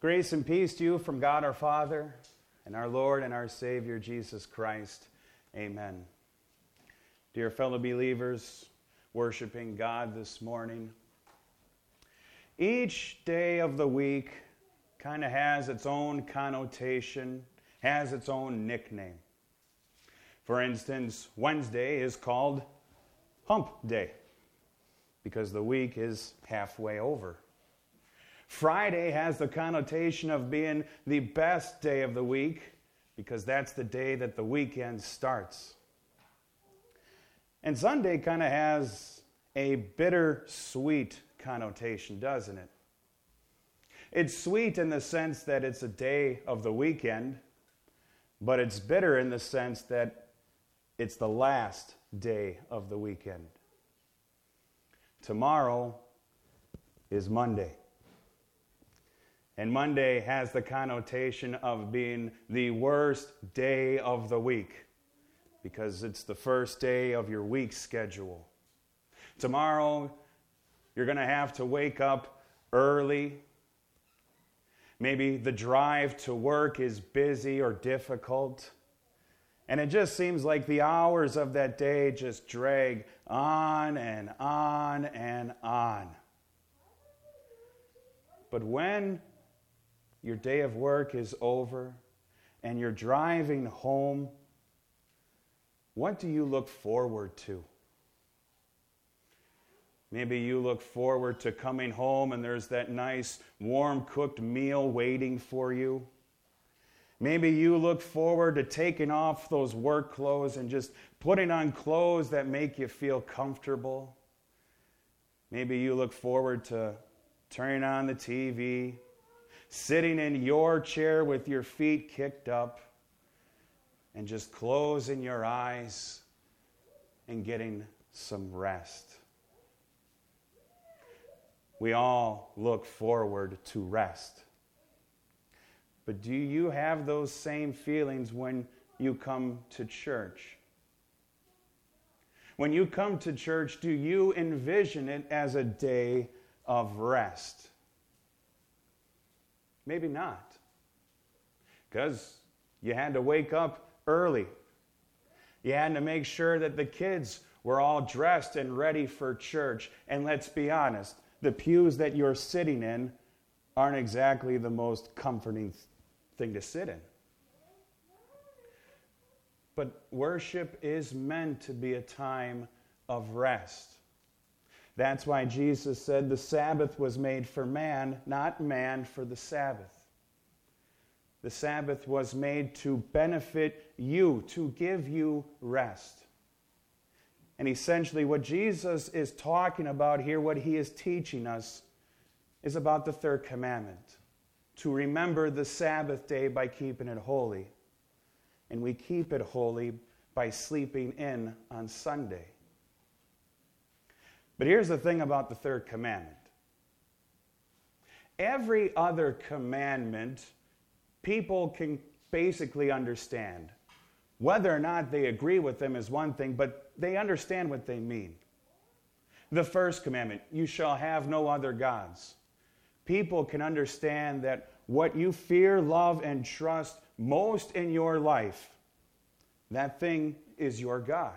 Grace and peace to you from God our Father and our Lord and our Savior Jesus Christ. Amen. Dear fellow believers, worshiping God this morning, each day of the week kind of has its own connotation, has its own nickname. For instance, Wednesday is called Hump Day because the week is halfway over. Friday has the connotation of being the best day of the week because that's the day that the weekend starts. And Sunday kind of has a bittersweet connotation, doesn't it? It's sweet in the sense that it's a day of the weekend, but it's bitter in the sense that it's the last day of the weekend. Tomorrow is Monday. And Monday has the connotation of being the worst day of the week because it's the first day of your week schedule. Tomorrow, you're going to have to wake up early. Maybe the drive to work is busy or difficult. And it just seems like the hours of that day just drag on and on and on. But when your day of work is over and you're driving home, what do you look forward to? Maybe you look forward to coming home and there's that nice warm cooked meal waiting for you. Maybe you look forward to taking off those work clothes and just putting on clothes that make you feel comfortable. Maybe you look forward to turning on the TV, sitting in your chair with your feet kicked up, and just closing your eyes and getting some rest. We all look forward to rest. But do you have those same feelings when you come to church? When you come to church, do you envision it as a day of rest? Maybe not. Because you had to wake up early. You had to make sure that the kids were all dressed and ready for church. And let's be honest, the pews that you're sitting in aren't exactly the most comforting thing to sit in. But worship is meant to be a time of rest. That's why Jesus said the Sabbath was made for man, not man for the Sabbath. The Sabbath was made to benefit you, to give you rest. And essentially what Jesus is talking about here, what he is teaching us, is about the third commandment, to remember the Sabbath day by keeping it holy. And we keep it holy by sleeping in on Sunday. But here's the thing about the third commandment. Every other commandment, people can basically understand. Whether or not they agree with them is one thing, but they understand what they mean. The first commandment, you shall have no other gods. People can understand that what you fear, love, and trust most in your life, that thing is your God.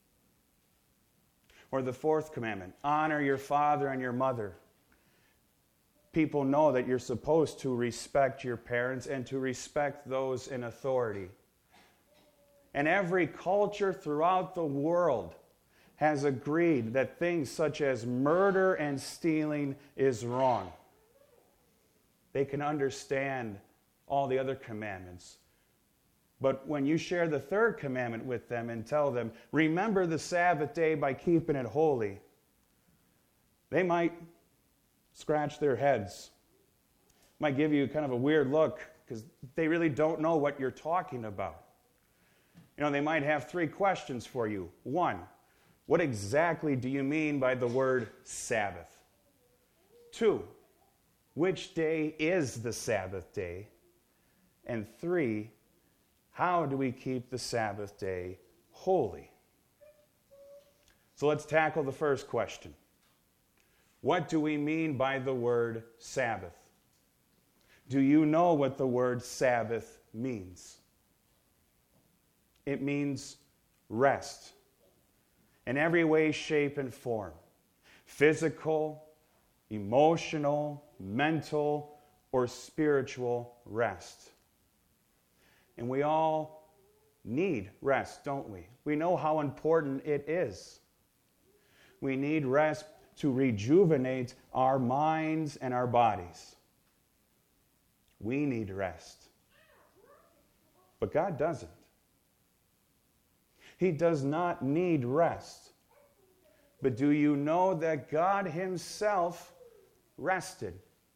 Or the fourth commandment, honor your father and your mother. People know that you're supposed to respect your parents and to respect those in authority. And every culture throughout the world has agreed that things such as murder and stealing is wrong. They can understand all the other commandments. But when you share the third commandment with them and tell them, remember the Sabbath day by keeping it holy, they might scratch their heads. Might give you kind of a weird look because they really don't know what you're talking about. You know, they might have three questions for you. One, what exactly do you mean by the word Sabbath? Two, which day is the Sabbath day? And three, how do we keep the Sabbath day holy? So let's tackle the first question. What do we mean by the word Sabbath? Do you know what the word Sabbath means? It means rest in every way, shape, and form. Physical, emotional, mental, or spiritual rest. And we all need rest, don't we? We know how important it is. We need rest to rejuvenate our minds and our bodies. We need rest. But God doesn't. He does not need rest. But do you know that God himself rested?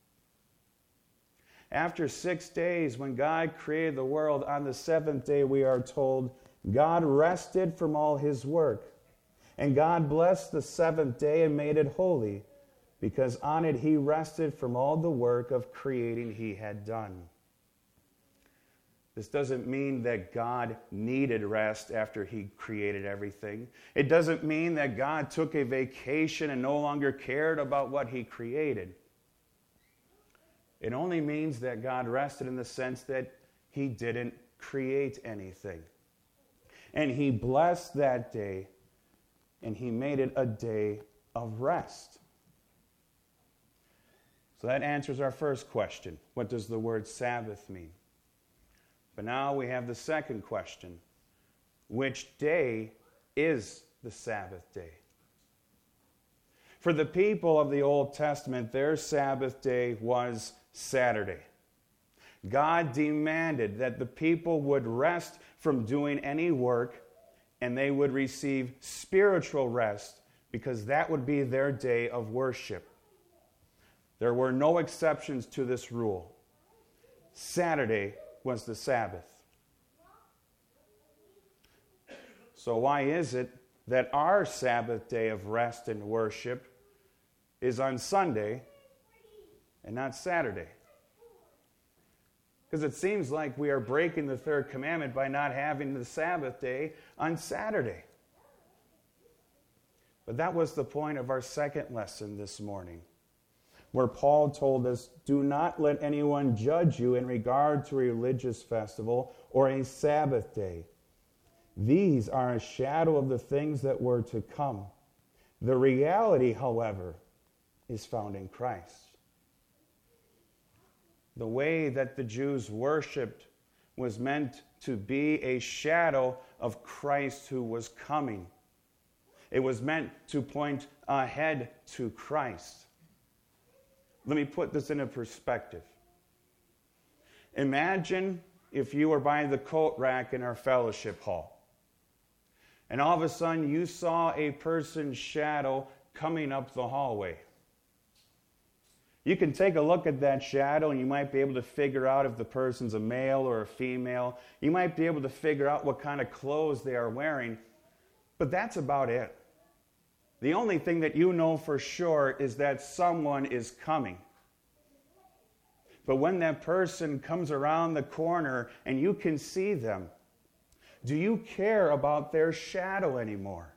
After 6 days, when God created the world, on the seventh day, we are told, God rested from all his work. And God blessed the seventh day and made it holy, because on it he rested from all the work of creating he had done. This doesn't mean that God needed rest after he created everything. It doesn't mean that God took a vacation and no longer cared about what he created. It only means that God rested in the sense that he didn't create anything. And he blessed that day, and he made it a day of rest. So that answers our first question. What does the word Sabbath mean? But now we have the second question. Which day is the Sabbath day? For the people of the Old Testament, their Sabbath day was Saturday. God demanded that the people would rest from doing any work, and they would receive spiritual rest, because that would be their day of worship. There were no exceptions to this rule. Saturday was the Sabbath. So why is it that our Sabbath day of rest and worship is on Sunday and not Saturday? Because it seems like we are breaking the third commandment by not having the Sabbath day on Saturday. But that was the point of our second lesson this morning, where Paul told us, do not let anyone judge you in regard to a religious festival or a Sabbath day. These are a shadow of the things that were to come. The reality, however, is found in Christ. The way that the Jews worshipped was meant to be a shadow of Christ who was coming. It was meant to point ahead to Christ. Let me put this in a perspective. Imagine if you were by the coat rack in our fellowship hall, and all of a sudden you saw a person's shadow coming up the hallway. You can take a look at that shadow and you might be able to figure out if the person's a male or a female. You might be able to figure out what kind of clothes they are wearing, but that's about it. The only thing that you know for sure is that someone is coming. But when that person comes around the corner and you can see them, do you care about their shadow anymore?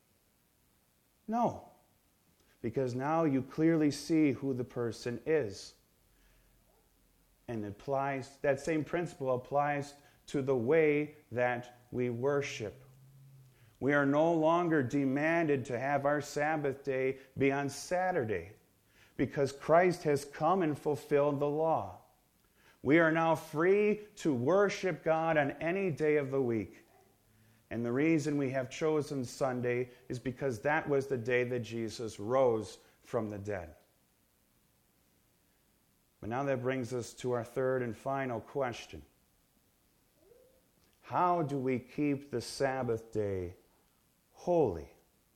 No. Because now you clearly see who the person is. And that same principle applies to the way that we worship. We are no longer demanded to have our Sabbath day be on Saturday, because Christ has come and fulfilled the law. We are now free to worship God on any day of the week. And the reason we have chosen Sunday is because that was the day that Jesus rose from the dead. But now that brings us to our third and final question. How do we keep the Sabbath day holy?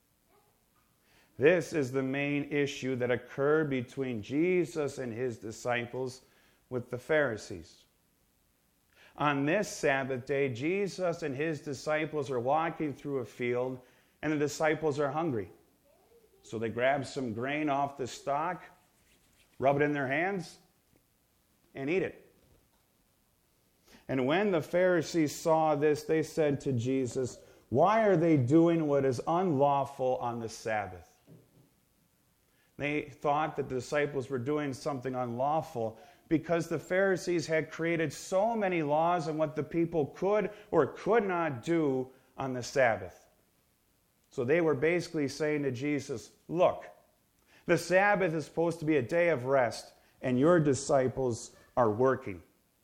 This is the main issue that occurred between Jesus and his disciples with the Pharisees. On this Sabbath day, Jesus and his disciples are walking through a field, and the disciples are hungry. So they grab some grain off the stalk, rub it in their hands, and eat it. And when the Pharisees saw this, they said to Jesus, "Why are they doing what is unlawful on the Sabbath?" They thought that the disciples were doing something unlawful because the Pharisees had created so many laws on what the people could or could not do on the Sabbath. So they were basically saying to Jesus, look, the Sabbath is supposed to be a day of rest, and your disciples are working.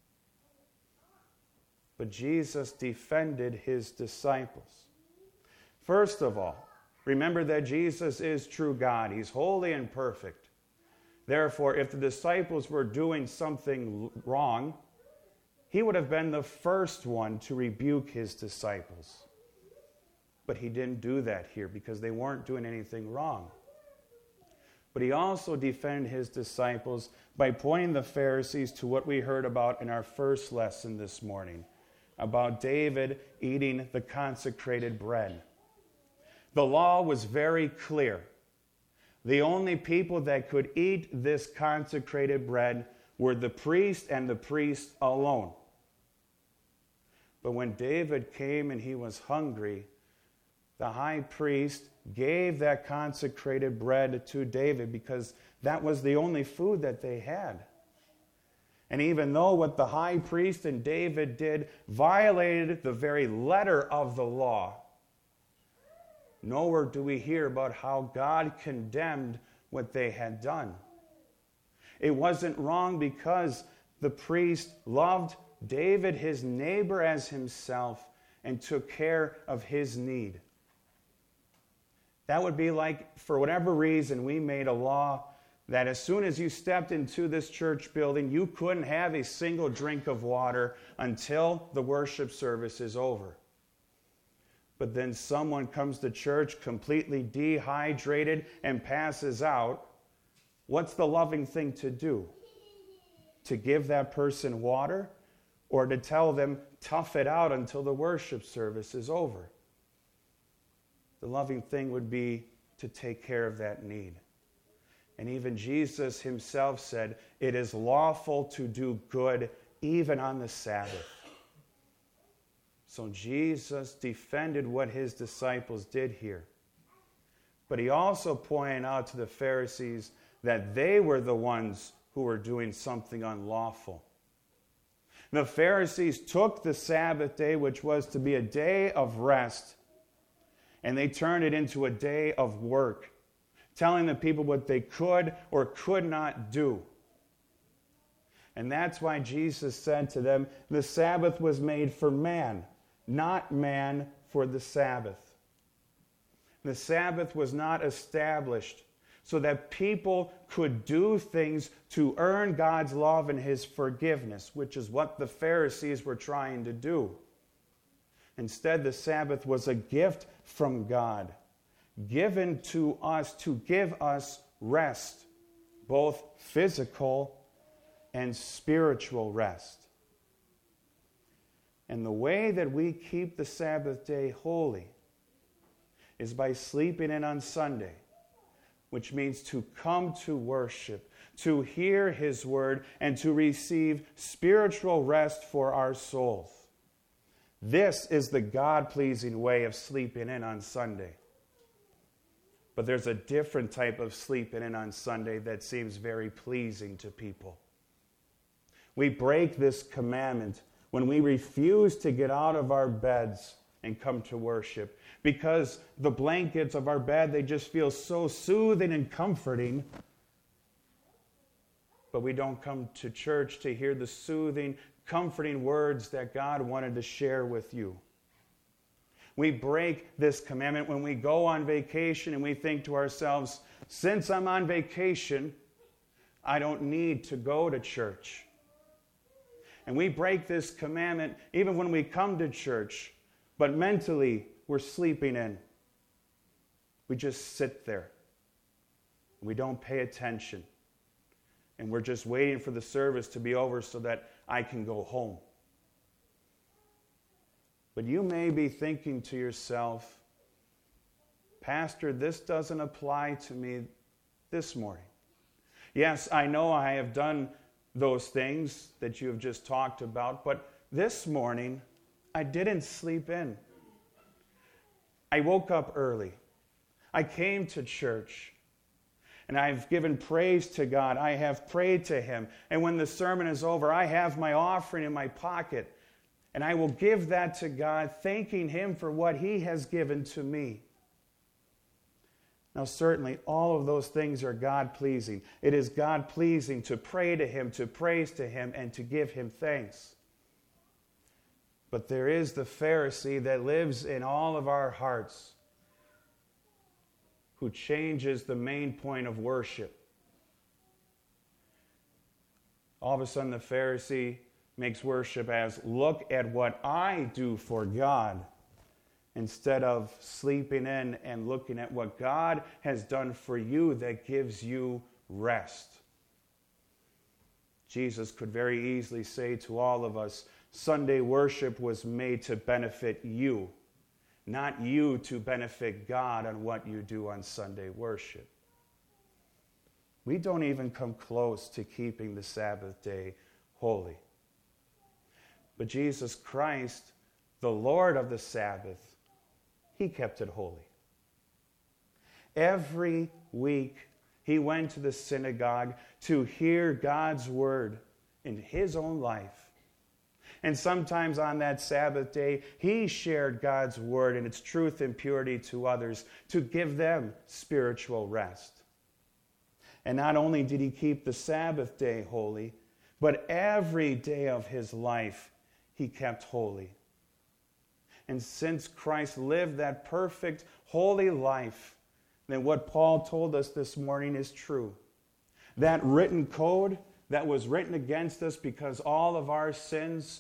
But Jesus defended his disciples. First of all, remember that Jesus is true God. He's holy and perfect. Therefore, if the disciples were doing something wrong, he would have been the first one to rebuke his disciples. But he didn't do that here because they weren't doing anything wrong. But he also defended his disciples by pointing the Pharisees to what we heard about in our first lesson this morning, about David eating the consecrated bread. The law was very clear. The only people that could eat this consecrated bread were the priest and the priest alone. But when David came and he was hungry, the high priest gave that consecrated bread to David because that was the only food that they had. And even though what the high priest and David did violated the very letter of the law, nowhere do we hear about how God condemned what they had done. It wasn't wrong because the priest loved David, his neighbor, as himself and took care of his need. That would be like, for whatever reason, we made a law that as soon as you stepped into this church building, you couldn't have a single drink of water until the worship service is over. But then someone comes to church completely dehydrated and passes out. What's the loving thing to do? To give that person water or to tell them, tough it out until the worship service is over? The loving thing would be to take care of that need. And even Jesus himself said, it is lawful to do good even on the Sabbath. So Jesus defended what his disciples did here. But he also pointed out to the Pharisees that they were the ones who were doing something unlawful. The Pharisees took the Sabbath day, which was to be a day of rest, and they turned it into a day of work, telling the people what they could or could not do. And that's why Jesus said to them, the Sabbath was made for man, not man for the Sabbath. The Sabbath was not established so that people could do things to earn God's love and his forgiveness, which is what the Pharisees were trying to do. Instead, the Sabbath was a gift from God, given to us to give us rest, both physical and spiritual rest. And the way that we keep the Sabbath day holy is by sleeping in on Sunday, which means to come to worship, to hear his word, and to receive spiritual rest for our souls. This is the God-pleasing way of sleeping in on Sunday. But there's a different type of sleeping in on Sunday that seems very pleasing to people. We break this commandment when we refuse to get out of our beds and come to worship, because the blankets of our bed, they just feel so soothing and comforting. But we don't come to church to hear the soothing, comforting words that God wanted to share with you. We break this commandment when we go on vacation and we think to ourselves, since I'm on vacation, I don't need to go to church. And we break this commandment even when we come to church, but mentally we're sleeping in. We just sit there. We don't pay attention. And we're just waiting for the service to be over so that I can go home. But you may be thinking to yourself, Pastor, this doesn't apply to me this morning. Yes, I know I have done those things that you have just talked about, but this morning I didn't sleep in. I woke up early. I came to church. and I've given praise to God. I have prayed to Him. And when the sermon is over, I have my offering in my pocket, and I will give that to God, thanking Him for what He has given to me. Now, certainly, all of those things are God-pleasing. It is God-pleasing to pray to Him, to praise to Him, and to give Him thanks. But there is the Pharisee that lives in all of our hearts, who changes the main point of worship. All of a sudden, the Pharisee makes worship as, look at what I do for God, instead of sleeping in and looking at what God has done for you that gives you rest. Jesus could very easily say to all of us, Sunday worship was made to benefit you, not you to benefit God on what you do on Sunday worship. We don't even come close to keeping the Sabbath day holy. But Jesus Christ, the Lord of the Sabbath, He kept it holy. Every week, He went to the synagogue to hear God's word in His own life. And sometimes on that Sabbath day, He shared God's word and its truth and purity to others to give them spiritual rest. And not only did He keep the Sabbath day holy, but every day of His life He kept holy. And since Christ lived that perfect, holy life, then what Paul told us this morning is true. That written code that was written against us because all of our sins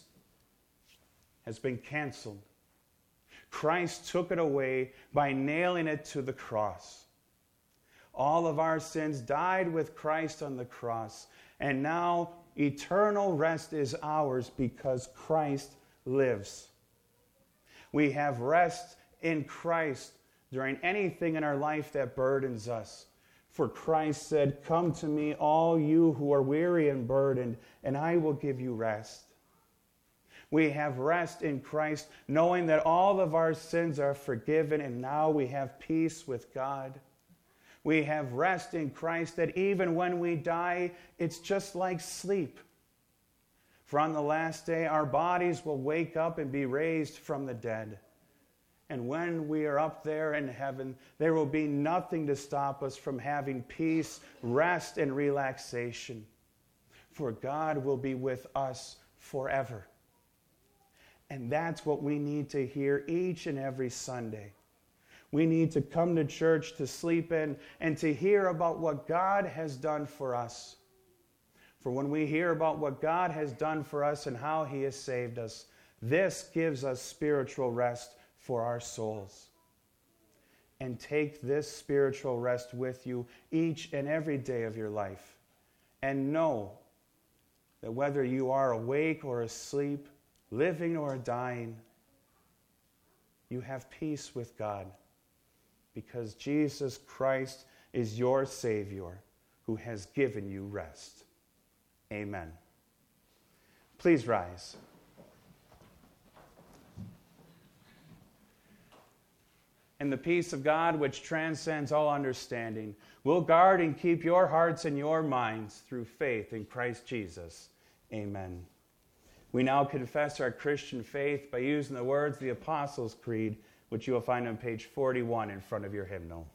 has been canceled. Christ took it away by nailing it to the cross. All of our sins died with Christ on the cross, and now eternal rest is ours because Christ lives. We have rest in Christ during anything in our life that burdens us. For Christ said, "Come to me, all you who are weary and burdened, and I will give you rest." We have rest in Christ, knowing that all of our sins are forgiven, and now we have peace with God. We have rest in Christ that even when we die, it's just like sleep. For on the last day, our bodies will wake up and be raised from the dead. And when we are up there in heaven, there will be nothing to stop us from having peace, rest, and relaxation. For God will be with us forever. And that's what we need to hear each and every Sunday. We need to come to church to sleep in and to hear about what God has done for us. For when we hear about what God has done for us and how He has saved us, this gives us spiritual rest for our souls. And take this spiritual rest with you each and every day of your life. And know that whether you are awake or asleep, living or dying, you have peace with God because Jesus Christ is your Savior who has given you rest. Amen. Please rise. And the peace of God, which transcends all understanding, will guard and keep your hearts and your minds through faith in Christ Jesus. Amen. We now confess our Christian faith by using the words of the Apostles' Creed, which you will find on page 41 in front of your hymnal.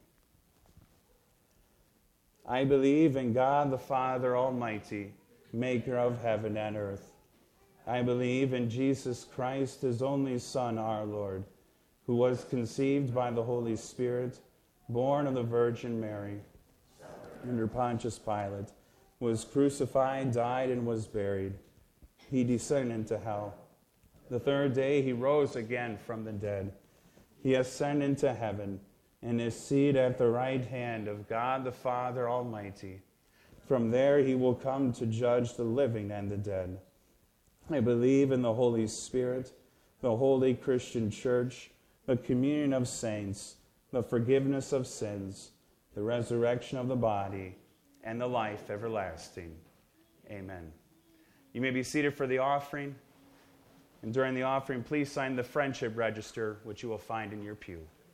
I believe in God the Father Almighty, maker of heaven and earth. I believe in Jesus Christ, His only Son, our Lord, who was conceived by the Holy Spirit, born of the Virgin Mary, under Pontius Pilate, was crucified, died, and was buried. He descended into hell. The third day He rose again from the dead. He ascended into heaven and is seated at the right hand of God the Father Almighty. From there He will come to judge the living and the dead. I believe in the Holy Spirit, the holy Christian Church, the communion of saints, the forgiveness of sins, the resurrection of the body, and the life everlasting. Amen. You may be seated for the offering. And during the offering, please sign the friendship register, which you will find in your pew.